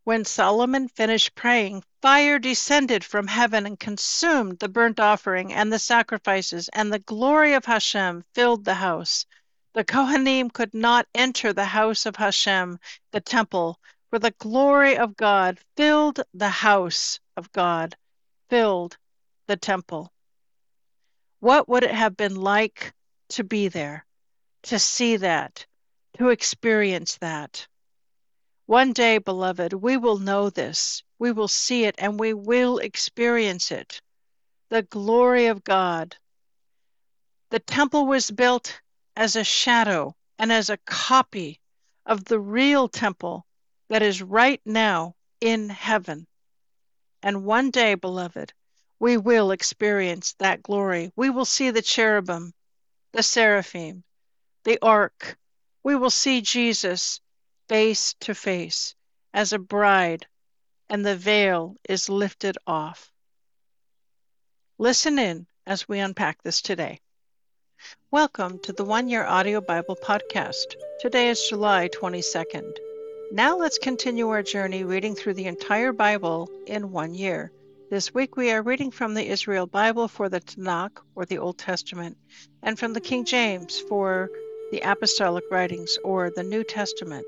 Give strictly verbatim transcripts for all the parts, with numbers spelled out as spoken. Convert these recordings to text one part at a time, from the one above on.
When Solomon finished praying, fire descended from heaven and consumed the burnt offering and the sacrifices, and the glory of Hashem filled the house. The Kohanim could not enter the house of Hashem, the temple, for the glory of God filled the house of God, filled the temple. What would it have been like to be there, to see that, to experience that? One day, beloved, we will know this. We will see it and we will experience it. The glory of God. The temple was built as a shadow and as a copy of the real temple that is right now in heaven. And one day, beloved, we will experience that glory. We will see the cherubim, the seraphim, the ark. We will see Jesus face to face as a bride, and the veil is lifted off. Listen in as we unpack this today. Welcome to the One Year Audio Bible Podcast. Today is July twenty-second. Now let's continue our journey reading through the entire Bible in one year. This week we are reading from the Israel Bible for the Tanakh, or the Old Testament, and from the King James for the Apostolic Writings, or the New Testament.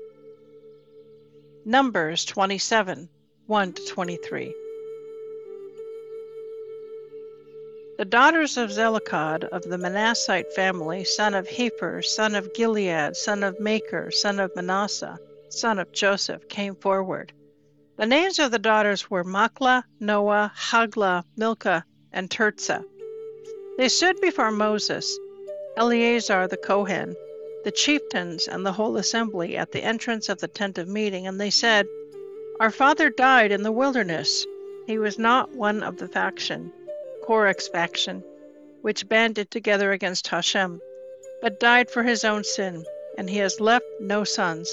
Numbers twenty-seven, one to twenty-three. The daughters of Zelophehad of the Manassite family, son of Hepher, son of Gilead, son of Machir, son of Manasseh, son of Joseph, came forward. The names of the daughters were Machlah, Noah, Haglah, Milcah, and Tirzah. They stood before Moses, Eleazar the Kohen, the chieftains, and the whole assembly at the entrance of the tent of meeting, and they said, Our father died in the wilderness. He was not one of the faction, Korach's faction, which banded together against Hashem, but died for his own sin, and he has left no sons.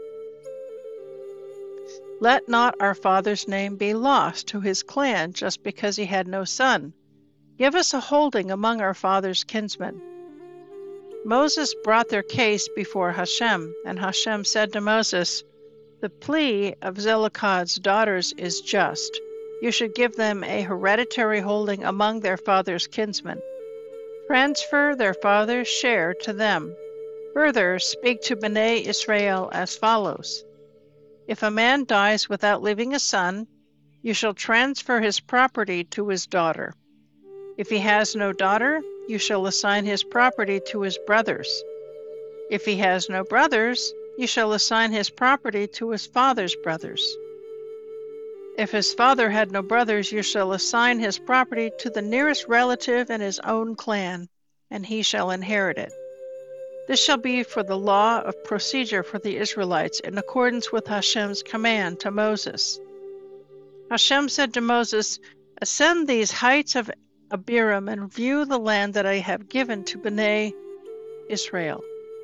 Let not our father's name be lost to his clan just because he had no son. Give us a holding among our father's kinsmen. Moses brought their case before Hashem, and Hashem said to Moses, The plea of Zelophehad's daughters is just. You should give them a hereditary holding among their father's kinsmen. Transfer their father's share to them. Further, speak to Bnei Israel as follows. If a man dies without leaving a son, you shall transfer his property to his daughter. If he has no daughter, you shall assign his property to his brothers. If he has no brothers, you shall assign his property to his father's brothers. If his father had no brothers, you shall assign his property to the nearest relative in his own clan, and he shall inherit it. This shall be for the law of procedure for the Israelites in accordance with Hashem's command to Moses. Hashem said to Moses, Ascend these heights of Abiram and view the land that I have given to Bnei Israel.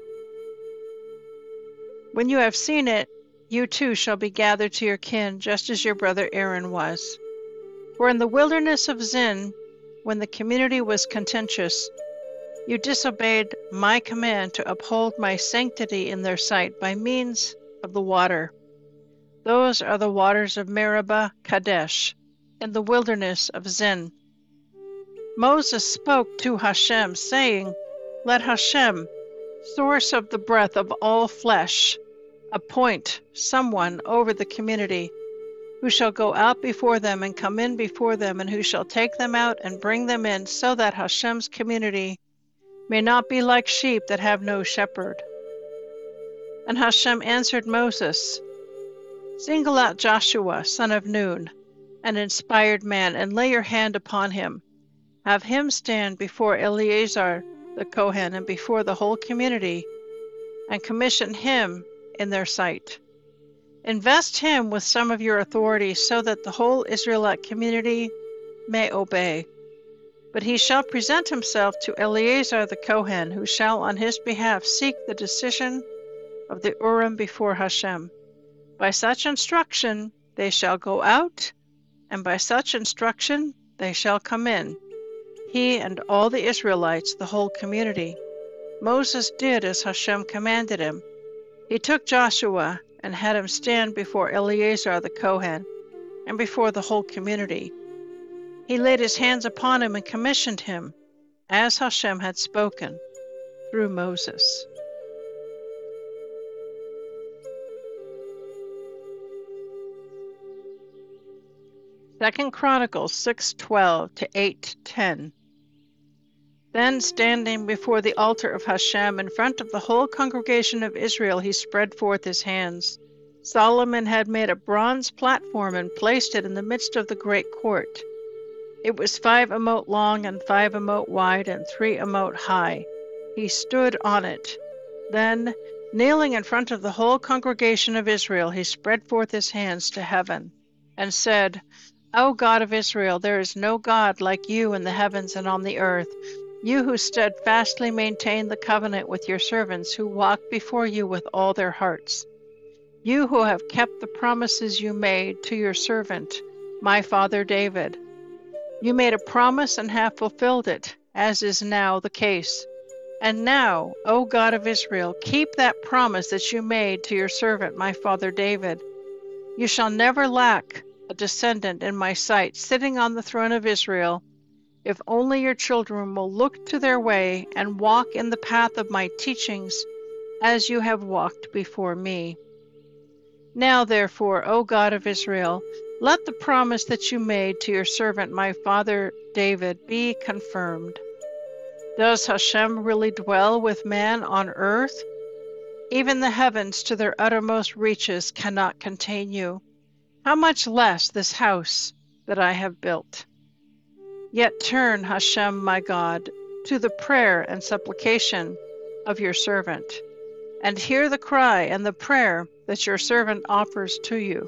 When you have seen it, you too shall be gathered to your kin, just as your brother Aaron was. For in the wilderness of Zin, when the community was contentious, you disobeyed my command to uphold my sanctity in their sight by means of the water. Those are the waters of Meribah Kadesh, in the wilderness of Zin. Moses spoke to Hashem, saying, Let Hashem, source of the breath of all flesh, appoint someone over the community, who shall go out before them and come in before them, and who shall take them out and bring them in, so that Hashem's community may not be like sheep that have no shepherd. And Hashem answered Moses, Single out Joshua, son of Nun, an inspired man, and lay your hand upon him. Have him stand before Eleazar the Kohen and before the whole community, and commission him in their sight. Invest him with some of your authority, so that the whole Israelite community may obey. But he shall present himself to Eleazar the Kohen, who shall on his behalf seek the decision of the Urim before Hashem. By such instruction they shall go out, and by such instruction they shall come in, he and all the Israelites, the whole community. Moses did as Hashem commanded him. He took Joshua and had him stand before Eleazar the Kohen, and before the whole community. He laid his hands upon him and commissioned him, as Hashem had spoken, through Moses. Second Chronicles six twelve to eight ten. Then, standing before the altar of Hashem in front of the whole congregation of Israel, he spread forth his hands. Solomon had made a bronze platform and placed it in the midst of the great court. It was five amot long and five amot wide and three amot high. He stood on it. Then, kneeling in front of the whole congregation of Israel, he spread forth his hands to heaven and said, O God of Israel, there is no God like you in the heavens and on the earth, you who steadfastly maintain the covenant with your servants who walk before you with all their hearts. You who have kept the promises you made to your servant, my father David. You made a promise and have fulfilled it, as is now the case. And now, O God of Israel, keep that promise that you made to your servant, my father David. You shall never lack a descendant in my sight sitting on the throne of Israel, if only your children will look to their way and walk in the path of my teachings, as you have walked before me. Now, therefore, O God of Israel, let the promise that you made to your servant, my father David, be confirmed. Does Hashem really dwell with man on earth? Even the heavens to their uttermost reaches cannot contain you. How much less this house that I have built? Yet turn, Hashem, my God, to the prayer and supplication of your servant, and hear the cry and the prayer that your servant offers to you.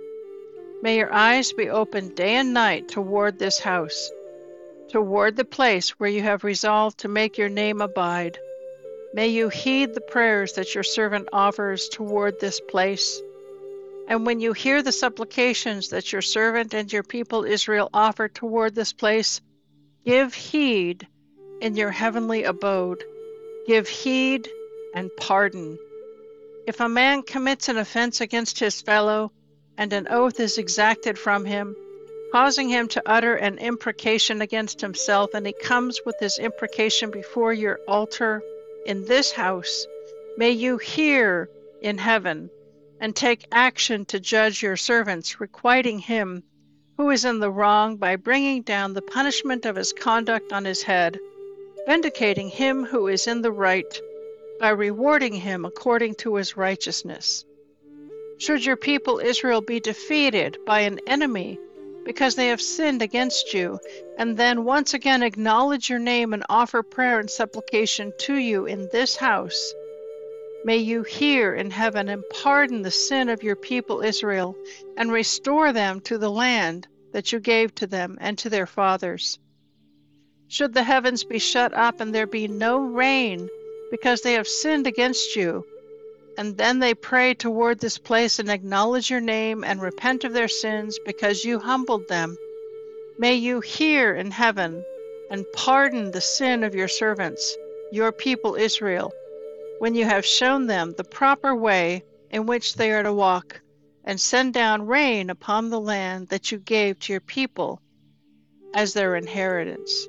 May your eyes be open day and night toward this house, toward the place where you have resolved to make your name abide. May you heed the prayers that your servant offers toward this place. And when you hear the supplications that your servant and your people Israel offer toward this place, give heed in your heavenly abode. Give heed and pardon. If a man commits an offense against his fellow, and an oath is exacted from him, causing him to utter an imprecation against himself, and he comes with his imprecation before your altar in this house, may you hear in heaven and take action to judge your servants, requiting him who is in the wrong by bringing down the punishment of his conduct on his head, vindicating him who is in the right by rewarding him according to his righteousness. Should your people Israel be defeated by an enemy because they have sinned against you, and then once again acknowledge your name and offer prayer and supplication to you in this house, may you hear in heaven and pardon the sin of your people Israel, and restore them to the land that you gave to them and to their fathers. Should the heavens be shut up and there be no rain because they have sinned against you, and then they pray toward this place and acknowledge your name and repent of their sins because you humbled them, may you hear in heaven and pardon the sin of your servants, your people Israel, when you have shown them the proper way in which they are to walk, and send down rain upon the land that you gave to your people as their inheritance.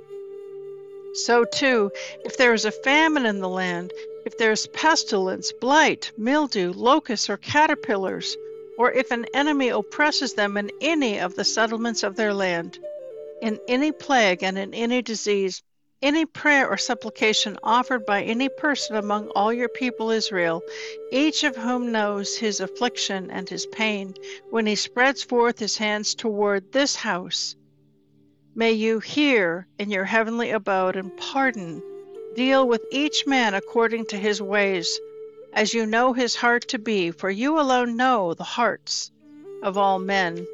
So too, if there is a famine in the land, if there is pestilence, blight, mildew, locusts, or caterpillars, or if an enemy oppresses them in any of the settlements of their land, in any plague and in any disease, any prayer or supplication offered by any person among all your people Israel, each of whom knows his affliction and his pain, when he spreads forth his hands toward this house, may you hear in your heavenly abode and pardon, deal with each man according to his ways, as you know his heart to be, for you alone know the hearts of all men,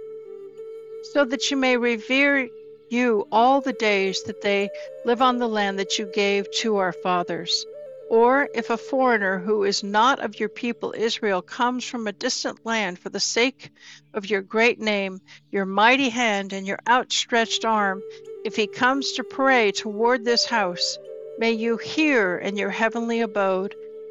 so that you may revere you all the days that they live on the land that you gave to our fathers. Or if a foreigner who is not of your people Israel comes from a distant land for the sake of your great name, your mighty hand, and your outstretched arm, if he comes to pray toward this house, may you hear in your heavenly abode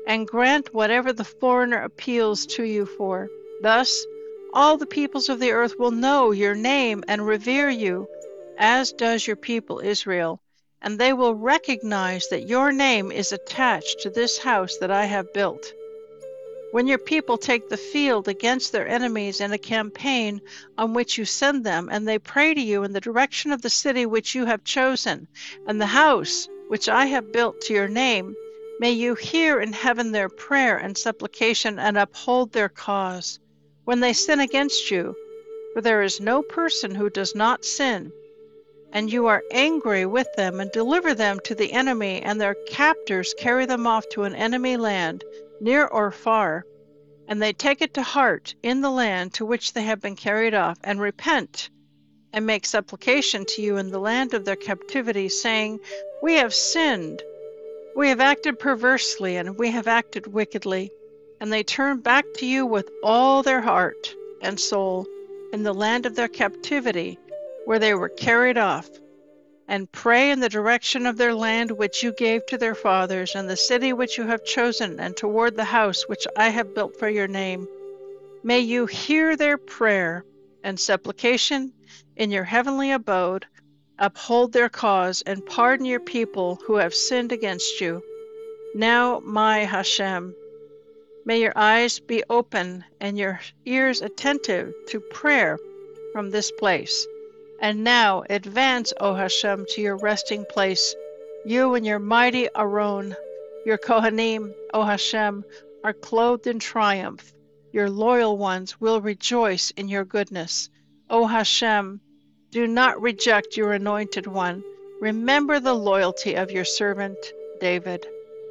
and grant whatever the foreigner appeals to you for. Thus, all the peoples of the earth will know your name and revere you, as does your people Israel, and they will recognize that your name is attached to this house that I have built. When your people take the field against their enemies in a campaign on which you send them, and they pray to you in the direction of the city which you have chosen, and the house which I have built to your name, may you hear in heaven their prayer and supplication, and uphold their cause. When they sin against you, for there is no person who does not sin, and you are angry with them, and deliver them to the enemy, and their captors carry them off to an enemy land, near or far, and they take it to heart in the land to which they have been carried off, and repent, and make supplication to you in the land of their captivity, saying, We have sinned, we have acted perversely, and we have acted wickedly. And they turn back to you with all their heart and soul in the land of their captivity, where they were carried off, and pray in the direction of their land which you gave to their fathers, and the city which you have chosen, and toward the house which I have built for your name. May you hear their prayer and supplication in your heavenly abode, uphold their cause, and pardon your people who have sinned against you. Now, my Hashem, may your eyes be open and your ears attentive to prayer from this place. And now advance, O Hashem, to your resting place. You and your mighty Aron, your Kohanim, O Hashem, are clothed in triumph. Your loyal ones will rejoice in your goodness. O Hashem, do not reject your anointed one. Remember the loyalty of your servant David.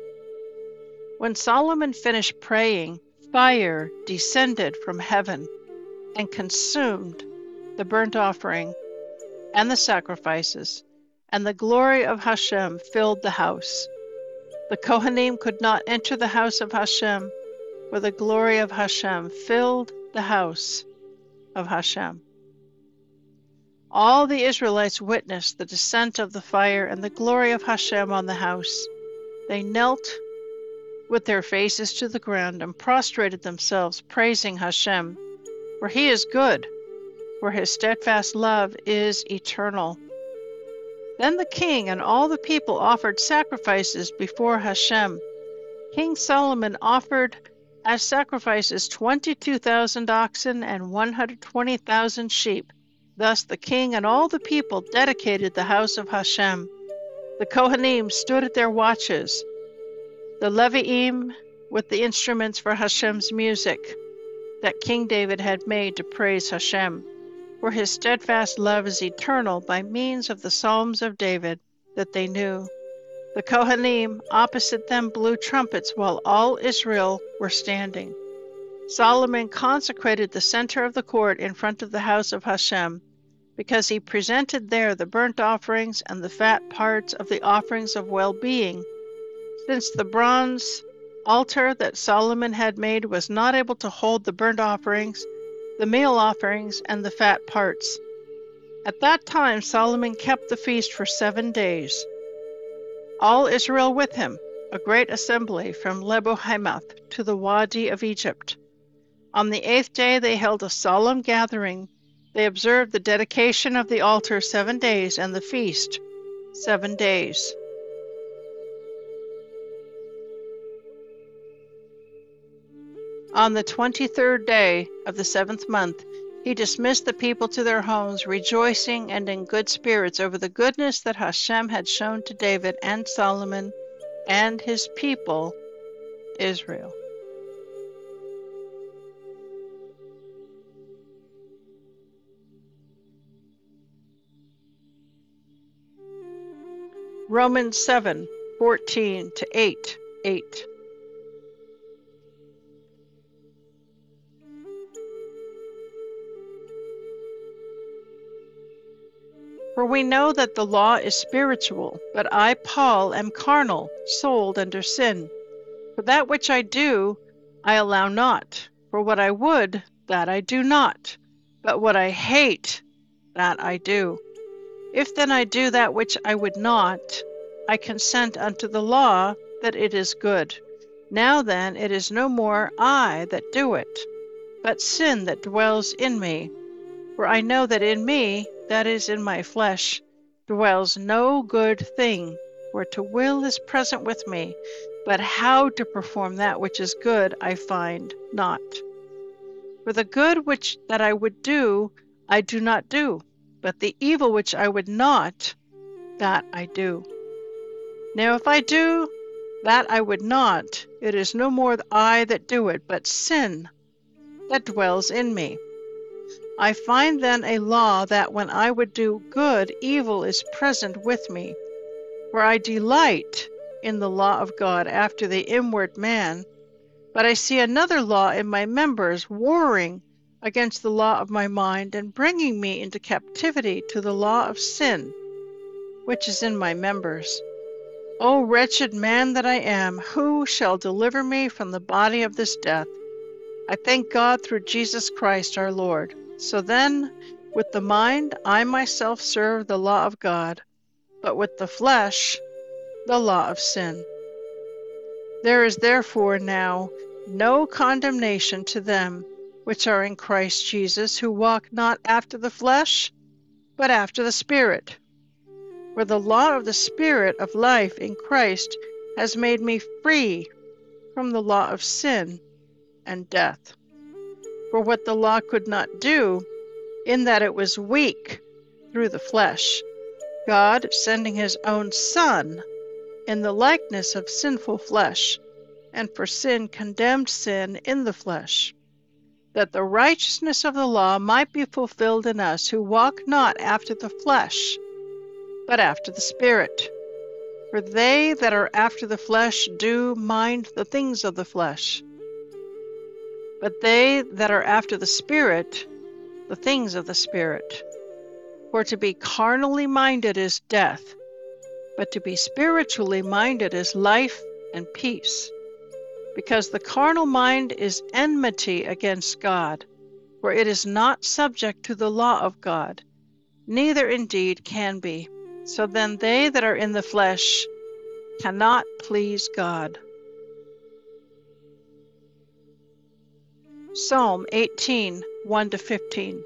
When Solomon finished praying, fire descended from heaven and consumed the burnt offering and the sacrifices, and the glory of Hashem filled the house. The Kohanim could not enter the house of Hashem, for the glory of Hashem filled the house of Hashem. All the Israelites witnessed the descent of the fire and the glory of Hashem on the house. They knelt with their faces to the ground and prostrated themselves, praising Hashem, for he is good, for his steadfast love is eternal. Then the king and all the people offered sacrifices before Hashem. King Solomon offered as sacrifices twenty-two thousand oxen and one hundred twenty thousand sheep. Thus the king and all the people dedicated the house of Hashem. The Kohanim stood at their watches, the Leviim with the instruments for Hashem's music that King David had made to praise Hashem. For his steadfast love is eternal, by means of the Psalms of David that they knew. The Kohanim opposite them blew trumpets while all Israel were standing. Solomon consecrated the center of the court in front of the house of Hashem, because he presented there the burnt offerings and the fat parts of the offerings of well-being, since the bronze altar that Solomon had made was not able to hold the burnt offerings, the meal offerings, and the fat parts. At that time Solomon kept the feast for seven days. All Israel with him, a great assembly from Lebo Hamath to the Wadi of Egypt. On the eighth day they held a solemn gathering. They observed the dedication of the altar seven days and the feast seven days. On the twenty-third day of the seventh month, he dismissed the people to their homes, rejoicing and in good spirits over the goodness that Hashem had shown to David and Solomon and his people, Israel. Romans seven, fourteen to eight, eight. For we know that the law is spiritual, but I, Paul, am carnal, sold under sin. For that which I do, I allow not. For what I would, that I do not. But what I hate, that I do. If then I do that which I would not, I consent unto the law that it is good. Now then, it is no more I that do it, but sin that dwells in me. For I know that in me, that is, in my flesh, dwells no good thing. For to will is present with me, but how to perform that which is good I find not. For the good which that I would do, I do not do, but the evil which I would not, that I do. Now if I do that I would not, it is no more I that do it, but sin that dwells in me. I find then a law that when I would do good, evil is present with me. For I delight in the law of God after the inward man, but I see another law in my members, warring against the law of my mind, and bringing me into captivity to the law of sin, which is in my members. O wretched man that I am, who shall deliver me from the body of this death? I thank God through Jesus Christ our Lord. So then, with the mind I myself serve the law of God, but with the flesh the law of sin. There is therefore now no condemnation to them which are in Christ Jesus, who walk not after the flesh, but after the Spirit. For the law of the Spirit of life in Christ has made me free from the law of sin and death. For what the law could not do, in that it was weak through the flesh, God, sending his own Son in the likeness of sinful flesh, and for sin condemned sin in the flesh, that the righteousness of the law might be fulfilled in us who walk not after the flesh, but after the Spirit. For they that are after the flesh do mind the things of the flesh, but they that are after the Spirit, the things of the Spirit. For to be carnally minded is death, but to be spiritually minded is life and peace. Because the carnal mind is enmity against God, for it is not subject to the law of God, neither indeed can be. So then they that are in the flesh cannot please God. Psalm eighteen, one to fifteen.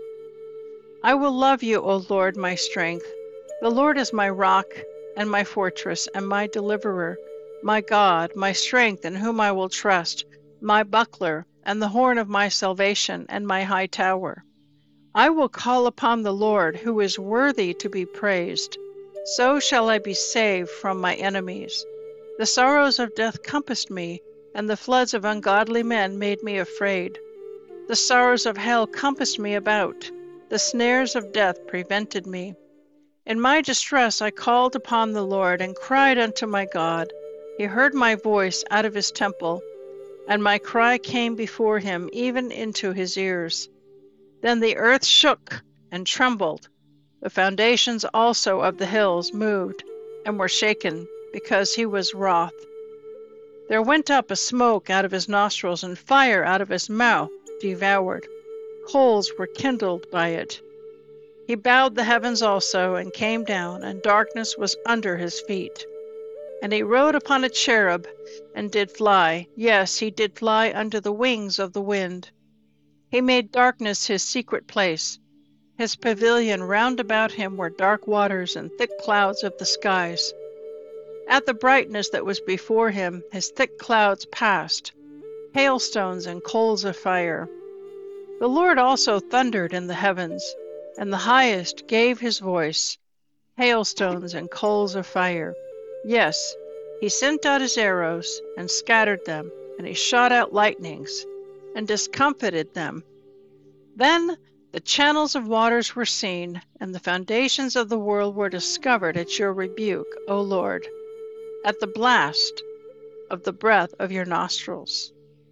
I will love you, O Lord, my strength. The Lord is my rock and my fortress and my deliverer, my God, my strength in whom I will trust, my buckler and the horn of my salvation and my high tower. I will call upon the Lord, who is worthy to be praised. So shall I be saved from my enemies. The sorrows of death compassed me, and the floods of ungodly men made me afraid. The sorrows of hell compassed me about. The snares of death prevented me. In my distress I called upon the Lord, and cried unto my God. He heard my voice out of his temple, and my cry came before him, even into his ears. Then the earth shook and trembled. The foundations also of the hills moved and were shaken, because he was wroth. There went up a smoke out of his nostrils, and fire out of his mouth devoured. Coals were kindled by it. He bowed the heavens also, and came down, and darkness was under his feet. And he rode upon a cherub, and did fly. Yes, he did fly under the wings of the wind. He made darkness his secret place. His pavilion round about him were dark waters and thick clouds of the skies. At the brightness that was before him, his thick clouds passed, hailstones and coals of fire. The Lord also thundered in the heavens, and the highest gave his voice, hailstones and coals of fire. Yes, he sent out his arrows, and scattered them, and he shot out lightnings, and discomfited them. Then the channels of waters were seen, and the foundations of the world were discovered at your rebuke, O Lord, at the blast of the breath of your nostrils.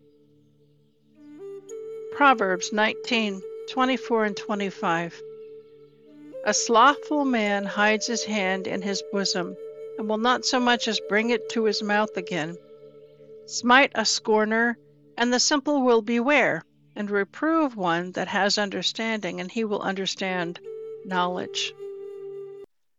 Proverbs nineteen, twenty-four and twenty-five. A slothful man hides his hand in his bosom, and will not so much as bring it to his mouth again. Smite a scorner, and the simple will beware, and reprove one that has understanding, and he will understand knowledge.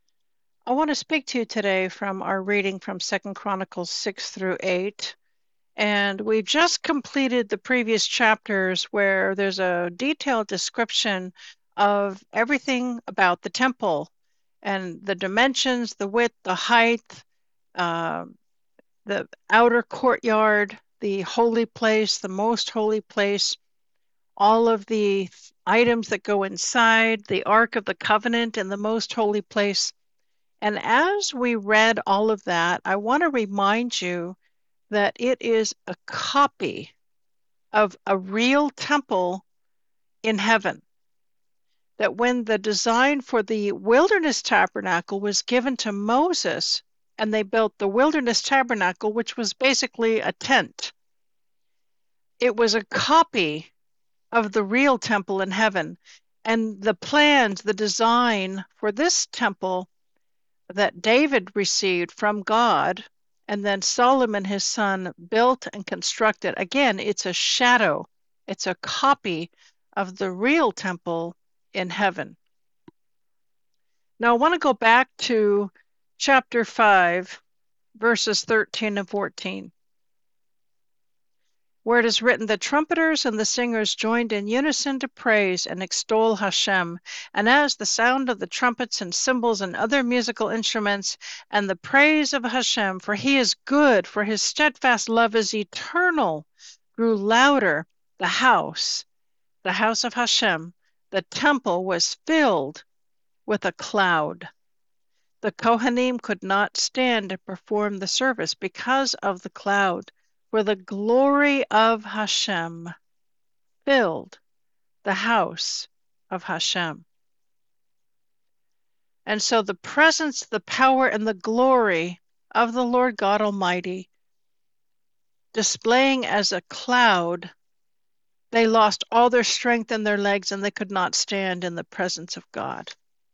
I want to speak to you today from our reading from Second Chronicles six through eight, And we just completed the previous chapters where there's a detailed description of everything about the temple and the dimensions, the width, the height, uh, the outer courtyard, the holy place, the most holy place, all of the items that go inside, the Ark of the Covenant and the most holy place. And as we read all of that, I want to remind you that it is a copy of a real temple in heaven. That when the design for the wilderness tabernacle was given to Moses, and they built the wilderness tabernacle, which was basically a tent, it was a copy of the real temple in heaven. And the plans, the design for this temple that David received from God, and then Solomon, his son, built and constructed. Again, it's a shadow. It's a copy of the real temple in heaven. Now, I want to go back to chapter five, verses thirteen and fourteen, where it is written, the trumpeters and the singers joined in unison to praise and extol Hashem. And as the sound of the trumpets and cymbals and other musical instruments and the praise of Hashem, for he is good, for his steadfast love is eternal, grew louder, the house, the house of Hashem, the temple was filled with a cloud. The Kohanim could not stand to perform the service because of the cloud. For the glory of Hashem filled the house of Hashem. And so the presence, the power, and the glory of the Lord God Almighty, displaying as a cloud, they lost all their strength in their legs and they could not stand in the presence of God.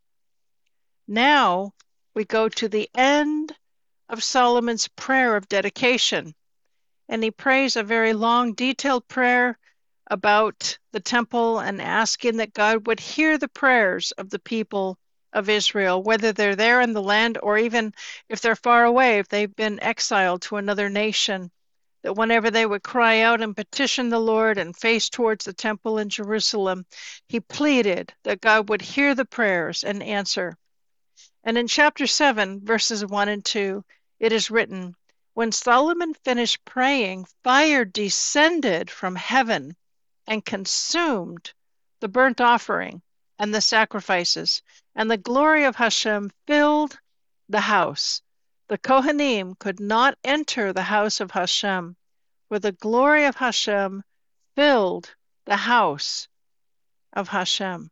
Now we go to the end of Solomon's prayer of dedication. And he prays a very long, detailed prayer about the temple and asking that God would hear the prayers of the people of Israel, whether they're there in the land or even if they're far away, if they've been exiled to another nation, that whenever they would cry out and petition the Lord and face towards the temple in Jerusalem, he pleaded that God would hear the prayers and answer. And in chapter seven, verses one and two, it is written, when Solomon finished praying, fire descended from heaven and consumed the burnt offering and the sacrifices, and the glory of Hashem filled the house. The Kohanim could not enter the house of Hashem, for the glory of Hashem filled the house of Hashem.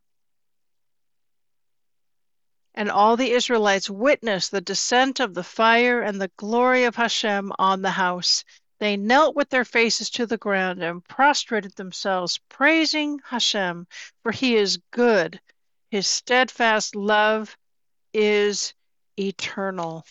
And all the Israelites witnessed the descent of the fire and the glory of Hashem on the house. They knelt with their faces to the ground and prostrated themselves, praising Hashem, for he is good. His steadfast love is eternal.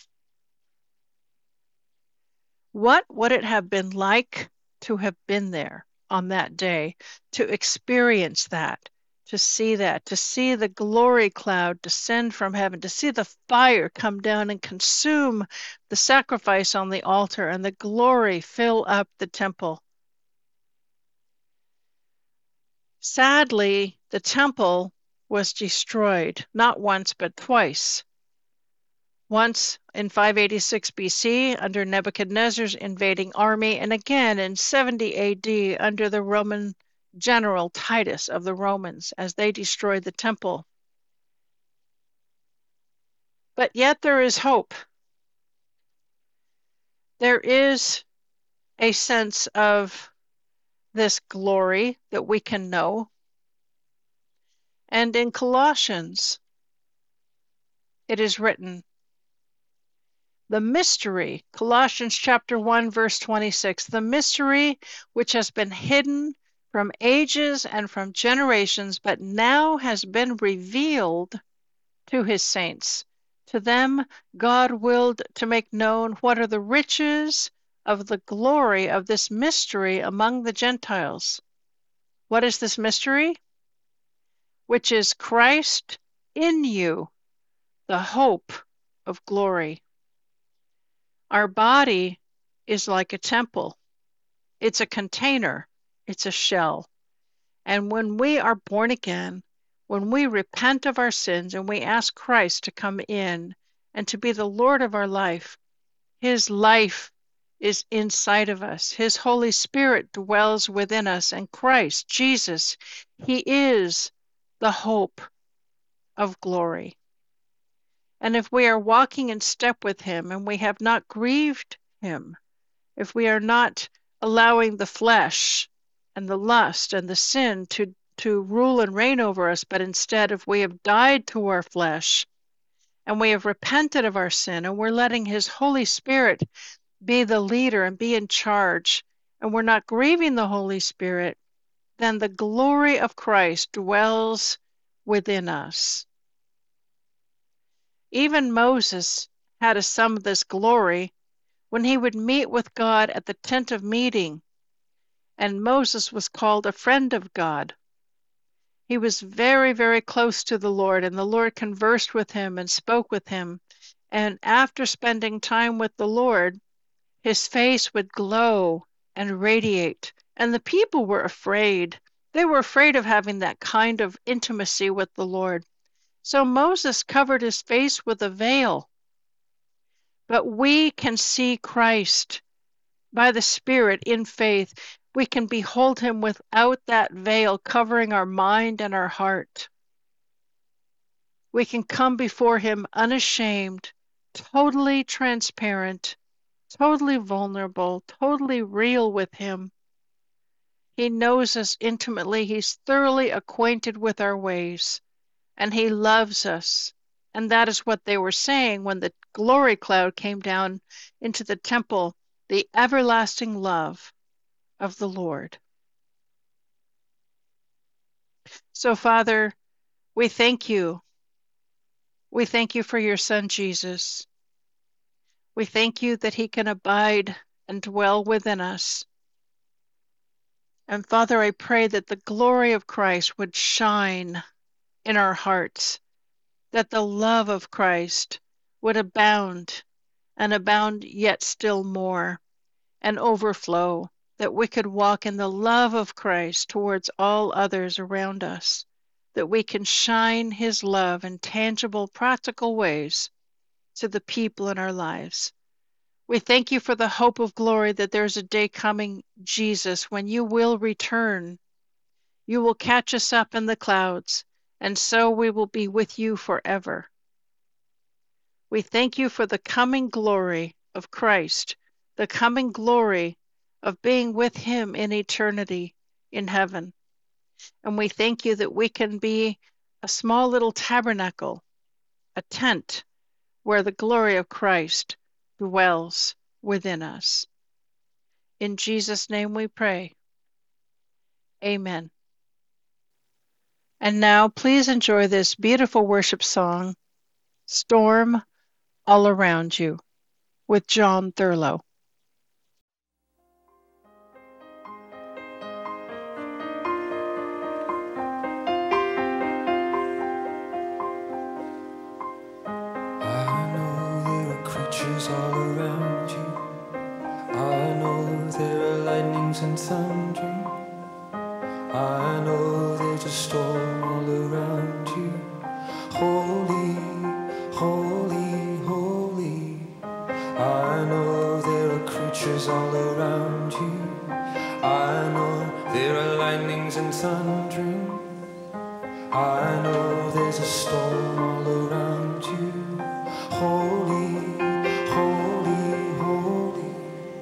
What would it have been like to have been there on that day, to experience that? To see that, to see the glory cloud descend from heaven, to see the fire come down and consume the sacrifice on the altar and the glory fill up the temple. Sadly, the temple was destroyed, not once but twice. Once in five eighty-six B C under Nebuchadnezzar's invading army, and again in seventy A D under the Roman General Titus of the Romans as they destroyed the temple. But yet there is hope. There is a sense of this glory that we can know. And in Colossians, it is written, the mystery, Colossians chapter one, verse twenty-six, the mystery which has been hidden from ages and from generations, but now has been revealed to his saints. To them God willed to make known what are the riches of the glory of this mystery among the Gentiles. What is this mystery? Which is Christ in you, the hope of glory. Our body is like a temple. It's a container. It's a shell. And when we are born again, when we repent of our sins and we ask Christ to come in and to be the Lord of our life, His life is inside of us. His Holy Spirit dwells within us. And Christ, Jesus, He is the hope of glory. And if we are walking in step with Him and we have not grieved Him, if we are not allowing the flesh and the lust and the sin to, to rule and reign over us, but instead if we have died to our flesh and we have repented of our sin and we're letting His Holy Spirit be the leader and be in charge, and we're not grieving the Holy Spirit, then the glory of Christ dwells within us. Even Moses had a some of this glory when he would meet with God at the tent of meeting, and Moses was called a friend of God. He was very, very close to the Lord, and the Lord conversed with him and spoke with him. And after spending time with the Lord, his face would glow and radiate, and the people were afraid. They were afraid of having that kind of intimacy with the Lord. So Moses covered his face with a veil. But we can see Christ by the Spirit in faith. We can behold Him without that veil covering our mind and our heart. We can come before Him unashamed, totally transparent, totally vulnerable, totally real with Him. He knows us intimately. He's thoroughly acquainted with our ways, and He loves us. And that is what they were saying when the glory cloud came down into the temple, the everlasting love of the Lord. So, Father, we thank You. We thank You for Your Son, Jesus. We thank You that He can abide and dwell within us. And Father, I pray that the glory of Christ would shine in our hearts, that the love of Christ would abound and abound yet still more and overflow, that we could walk in the love of Christ towards all others around us, that we can shine His love in tangible, practical ways to the people in our lives. We thank You for the hope of glory, that there's a day coming, Jesus, when You will return. You will catch us up in the clouds, and so we will be with You forever. We thank You for the coming glory of Christ, the coming glory of being with Him in eternity in heaven. And we thank You that we can be a small little tabernacle, a tent, where the glory of Christ dwells within us. In Jesus' name we pray. Amen. And now please enjoy this beautiful worship song, Storm All Around You, with John Thurlow. All around you, I know there are lightnings and thunder. I know there's a storm all around you. Holy, holy, holy. I know there are creatures all around you. I know there are lightnings and thundering. I know there's a storm all around you. Holy, holy, holy.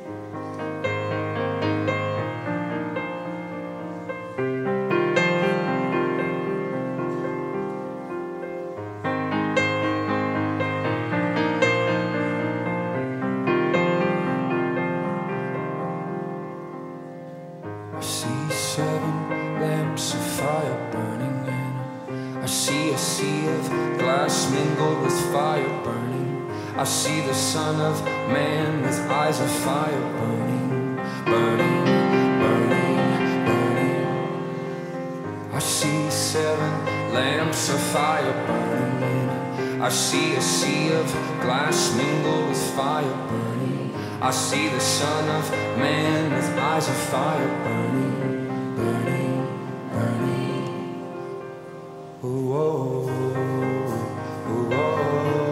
I see seven lamps of fire burning in. I see a sea of glass mingled with fire burning. I see the Son of Man with eyes of fire burning, burning, burning, burning. I see seven lamps of fire burning. I see a sea of glass mingled with fire burning. I see the Son of Man with eyes of fire burning, burning, burning. Ooh, oh, ooh, oh.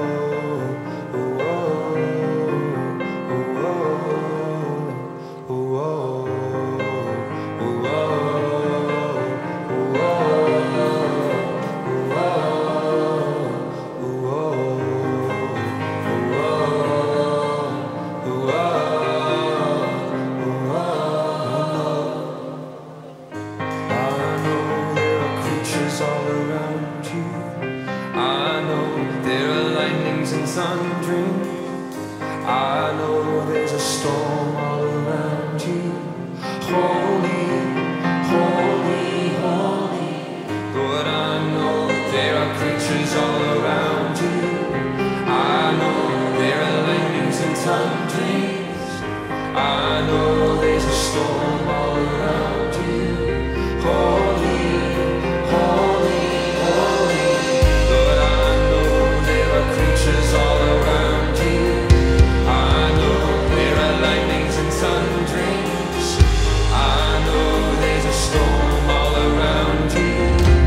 I know there's a storm all around you. Holy, holy, holy. Lord, I know there are creatures all around you. I know there are lightnings and thunderings. I know there's a storm all around you. Holy, holy, holy. Lord, I know there are creatures all around you. I know there are lightnings and thunderings. I know there's a storm all around you.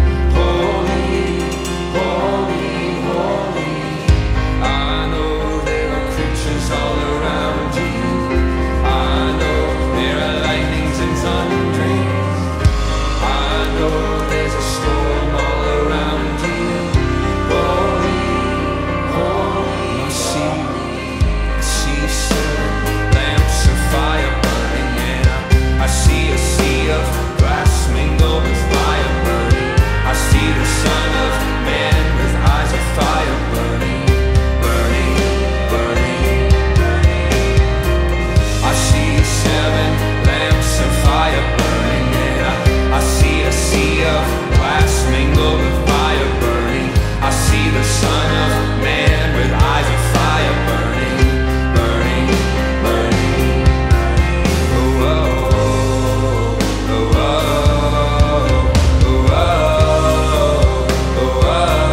Holy, holy, holy. I know there are creatures all around you. I know there are lightnings and thunderings. I know there's a storm all around you. Holy, holy. I see, I see seven lamps of fire burning, and I, I see a sea of glass mingled with fire burning. I see the Son of Man with eyes of fire burning, burning, burning, burning. I see seven lamps of fire burning, and I, I see a sea of glass mingled with fire burning. I see the Son of Man with eyes of fire burning, burning, burning. Oh, oh, oh, oh, oh, oh, oh, oh,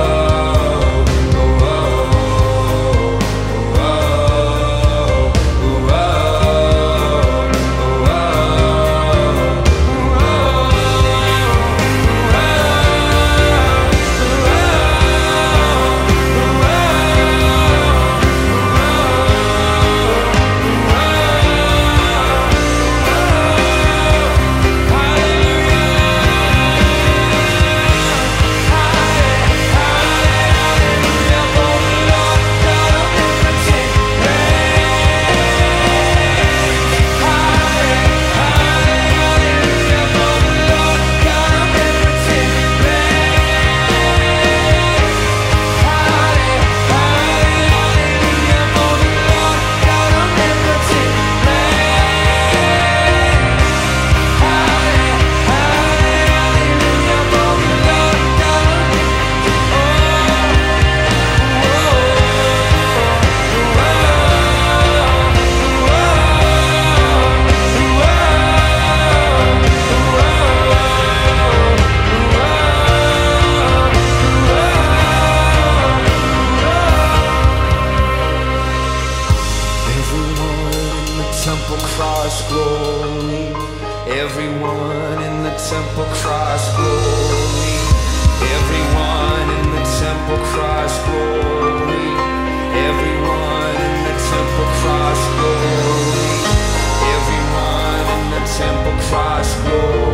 everyone in the temple cries glory. Everyone in the temple cries glory. Everyone in the temple cries glory. Everyone in the temple cries glory.